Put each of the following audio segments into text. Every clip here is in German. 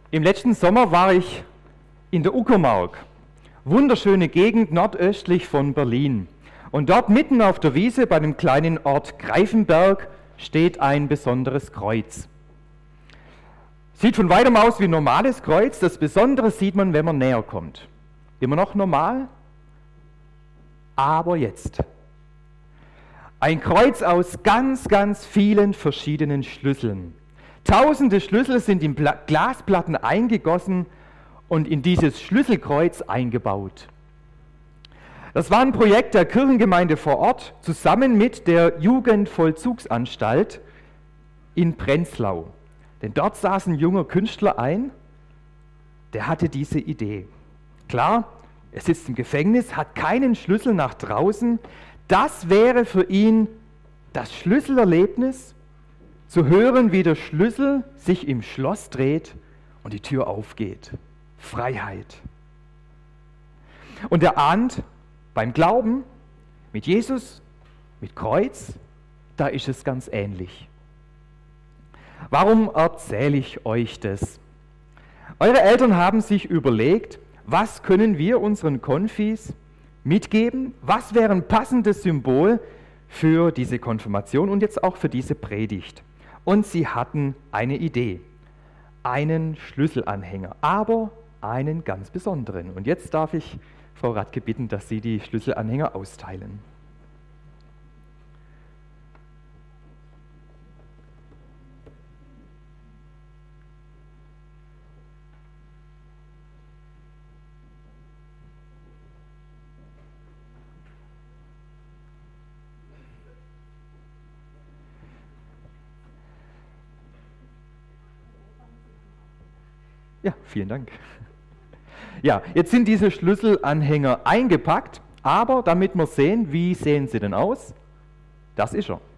Im letzten Sommer war ich in der Uckermark, wunderschöne Gegend nordöstlich von Berlin. Und dort mitten auf der Wiese bei dem kleinen Ort Greifenberg steht ein besonderes Kreuz. Sieht von weitem aus wie ein normales Kreuz, das Besondere sieht man, wenn man näher kommt. Immer noch normal, aber jetzt. Ein Kreuz aus ganz, ganz vielen verschiedenen Schlüsseln. Tausende Schlüssel sind in Glasplatten eingegossen und in dieses Schlüsselkreuz eingebaut. Das war ein Projekt der Kirchengemeinde vor Ort zusammen mit der Jugendvollzugsanstalt in Prenzlau. Denn dort saß ein junger Künstler ein, der hatte diese Idee. Klar, er sitzt im Gefängnis, hat keinen Schlüssel nach draußen. Das wäre für ihn das Schlüsselerlebnis, zu hören, wie der Schlüssel sich im Schloss dreht und die Tür aufgeht. Freiheit. Und er ahnt, beim Glauben, mit Jesus, mit Kreuz, da ist es ganz ähnlich. Warum erzähle ich euch das? Eure Eltern haben sich überlegt, was können wir unseren Konfis mitgeben? Was wäre ein passendes Symbol für diese Konfirmation und jetzt auch für diese Predigt? Und sie hatten eine Idee, einen Schlüsselanhänger, aber einen ganz besonderen. Und jetzt darf ich Frau Radke bitten, dass Sie die Schlüsselanhänger austeilen. Ja, vielen Dank. Ja, jetzt sind diese Schlüsselanhänger eingepackt, aber damit wir sehen, wie sehen sie denn aus? Das ist er.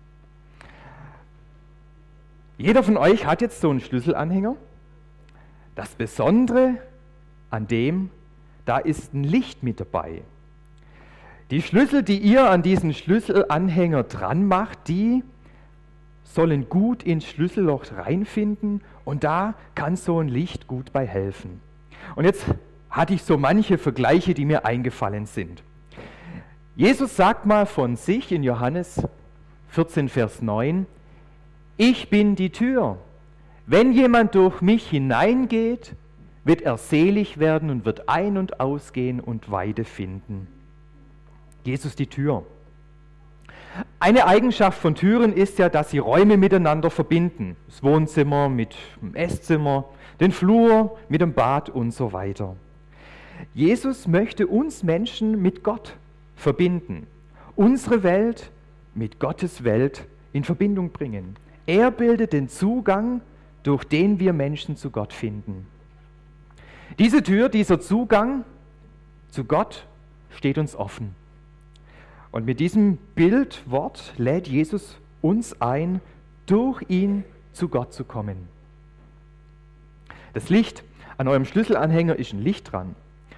Jeder von euch hat jetzt so einen Schlüsselanhänger. Das Besondere an dem, da ist ein Licht mit dabei. Die Schlüssel, die ihr an diesen Schlüsselanhänger dran macht, die sollen gut ins Schlüsselloch reinfinden und da kann so ein Licht gut bei helfen. Und jetzt hatte ich so manche Vergleiche, die mir eingefallen sind. Jesus sagt mal von sich in Johannes 14, Vers 9, ich bin die Tür. Wenn jemand durch mich hineingeht, wird er selig werden und wird ein- und ausgehen und Weide finden. Jesus die Tür. Eine Eigenschaft von Türen ist ja, dass sie Räume miteinander verbinden. Das Wohnzimmer mit dem Esszimmer, den Flur mit dem Bad und so weiter. Jesus möchte uns Menschen mit Gott verbinden, unsere Welt mit Gottes Welt in Verbindung bringen. Er bildet den Zugang, durch den wir Menschen zu Gott finden. Diese Tür, dieser Zugang zu Gott steht uns offen. Und mit diesem Bildwort lädt Jesus uns ein, durch ihn zu Gott zu kommen. Das Licht an eurem Schlüsselanhänger ist ein Licht dran.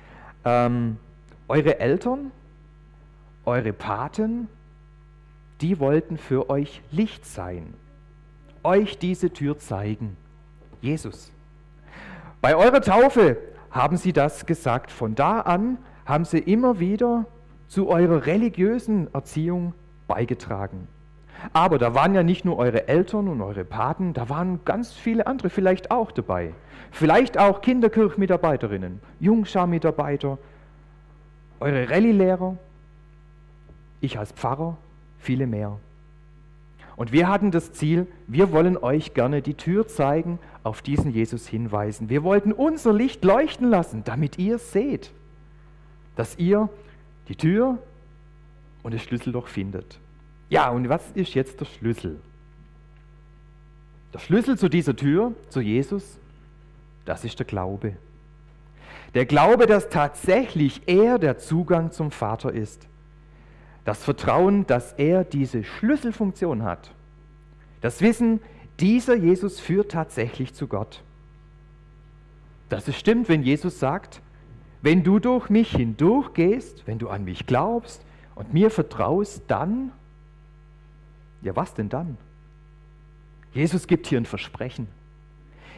Eure Eltern, eure Paten, die wollten für euch Licht sein, euch diese Tür zeigen. Jesus. Bei eurer Taufe haben sie das gesagt. Von da an haben sie immer wieder zu eurer religiösen Erziehung beigetragen. Aber da waren ja nicht nur eure Eltern und eure Paten, da waren ganz viele andere vielleicht auch dabei. Vielleicht auch Kinderkirchenmitarbeiterinnen, Jungschar-Mitarbeiter, eure Rallye-Lehrer, ich als Pfarrer, viele mehr. Und wir hatten das Ziel, wir wollen euch gerne die Tür zeigen, auf diesen Jesus hinweisen. Wir wollten unser Licht leuchten lassen, damit ihr seht, dass ihr die Tür und das Schlüsselloch findet. Ja, und was ist jetzt der Schlüssel? Der Schlüssel zu dieser Tür, zu Jesus, das ist der Glaube. Der Glaube, dass tatsächlich er der Zugang zum Vater ist. Das Vertrauen, dass er diese Schlüsselfunktion hat. Das Wissen, dieser Jesus führt tatsächlich zu Gott. Dass es stimmt, wenn Jesus sagt, wenn du durch mich hindurchgehst, wenn du an mich glaubst und mir vertraust, dann, ja was denn dann? Jesus gibt hier ein Versprechen.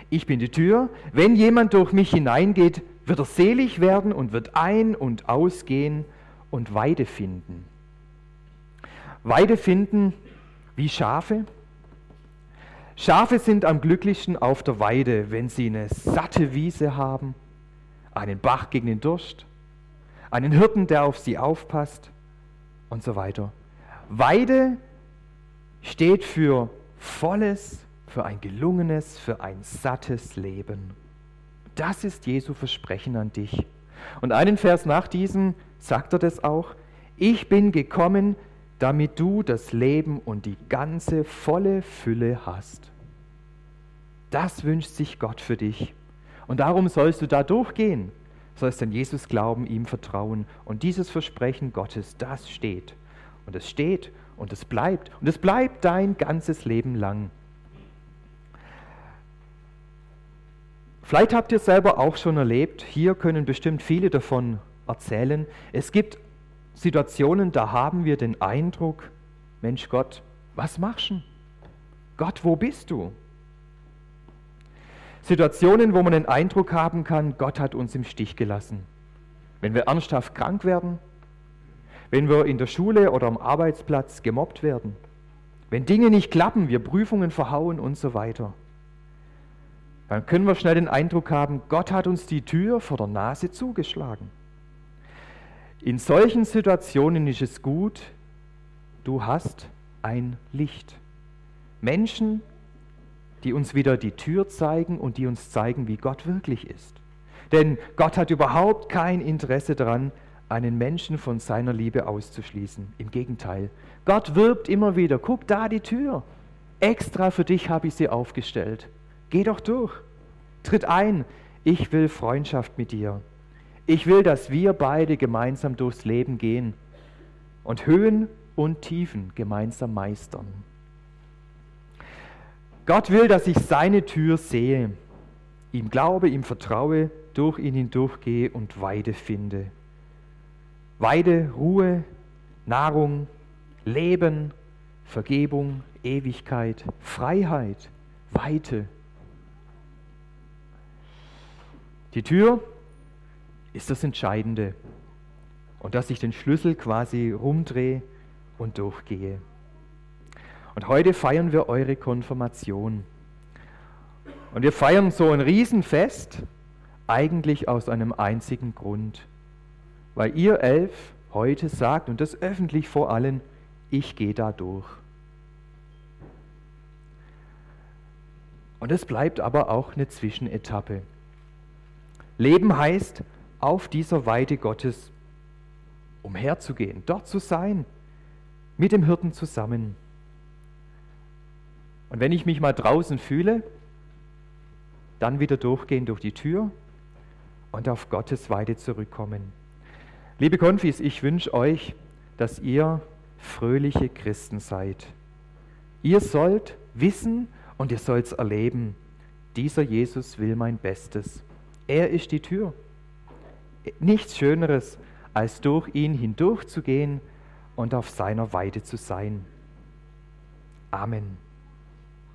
Ich bin die Tür. Wenn jemand durch mich hineingeht, wird er selig werden und wird ein- und ausgehen und Weide finden. Weide finden wie Schafe. Schafe sind am glücklichsten auf der Weide, wenn sie eine satte Wiese haben, einen Bach gegen den Durst, einen Hirten, der auf sie aufpasst und so weiter. Weide steht für volles, für ein gelungenes, für ein sattes Leben. Das ist Jesu Versprechen an dich. Und einen Vers nach diesem sagt er das auch: Ich bin gekommen, damit du das Leben und die ganze volle Fülle hast. Das wünscht sich Gott für dich. Und darum sollst du da durchgehen, sollst an Jesus glauben, ihm vertrauen. Und dieses Versprechen Gottes, das steht. Und es steht und es bleibt. Und es bleibt dein ganzes Leben lang. Vielleicht habt ihr selber auch schon erlebt, hier können bestimmt viele davon erzählen. Es gibt Situationen, da haben wir den Eindruck, Mensch Gott, was machst du? Gott, wo bist du? Situationen, wo man den Eindruck haben kann, Gott hat uns im Stich gelassen. Wenn wir ernsthaft krank werden, wenn wir in der Schule oder am Arbeitsplatz gemobbt werden, wenn Dinge nicht klappen, wir Prüfungen verhauen und so weiter, dann können wir schnell den Eindruck haben, Gott hat uns die Tür vor der Nase zugeschlagen. In solchen Situationen ist es gut, du hast ein Licht. Menschen, die uns wieder die Tür zeigen und die uns zeigen, wie Gott wirklich ist. Denn Gott hat überhaupt kein Interesse daran, einen Menschen von seiner Liebe auszuschließen. Im Gegenteil, Gott wirbt immer wieder, guck da die Tür, extra für dich habe ich sie aufgestellt. Geh doch durch, tritt ein, ich will Freundschaft mit dir. Ich will, dass wir beide gemeinsam durchs Leben gehen und Höhen und Tiefen gemeinsam meistern. Gott will, dass ich seine Tür sehe, ihm glaube, ihm vertraue, durch ihn hindurchgehe und Weide finde. Weide, Ruhe, Nahrung, Leben, Vergebung, Ewigkeit, Freiheit, Weite. Die Tür ist das Entscheidende und dass ich den Schlüssel quasi rumdrehe und durchgehe. Und heute feiern wir eure Konfirmation. Und wir feiern so ein Riesenfest, eigentlich aus einem einzigen Grund. Weil ihr 11 heute sagt, und das öffentlich vor allen, ich gehe da durch. Und es bleibt aber auch eine Zwischenetappe. Leben heißt, auf dieser Weide Gottes umherzugehen, dort zu sein, mit dem Hirten zusammen. Und wenn ich mich mal draußen fühle, dann wieder durchgehen durch die Tür und auf Gottes Weide zurückkommen. Liebe Konfis, ich wünsche euch, dass ihr fröhliche Christen seid. Ihr sollt wissen und ihr sollt es erleben, dieser Jesus will mein Bestes. Er ist die Tür. Nichts Schöneres, als durch ihn hindurchzugehen und auf seiner Weide zu sein. Amen.